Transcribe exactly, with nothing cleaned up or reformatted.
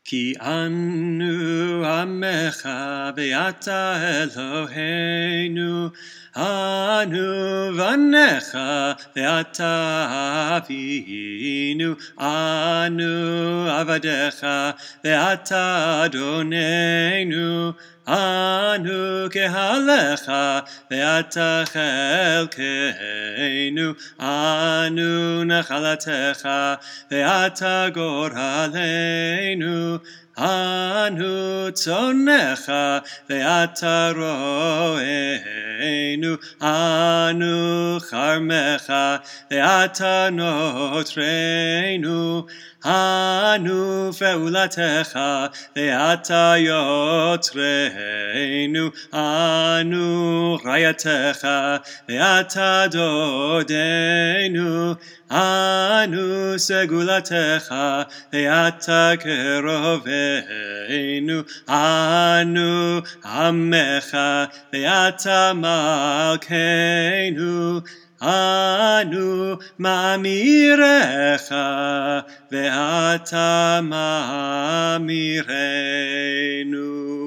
כי אנו עמך ואתה אלוהינו, אנו בניך ואתה אבינו, אנו עבדיך ואתה אדוננו, אנו קהלך ואתה חלקנו, אנו נחלתך ואתה גורלנו, אנו צאנך ואתה רוענו, אנו כרמך ואתה נוטרנו, אנו פעולתך ואתה יוצרנו, אנו רעייתך ואתה דודנו, אנו סגולתך ואתה קרובנו, אנו עמך ואתה מלכנו, אנו מאמירך ואתה מאמירנו.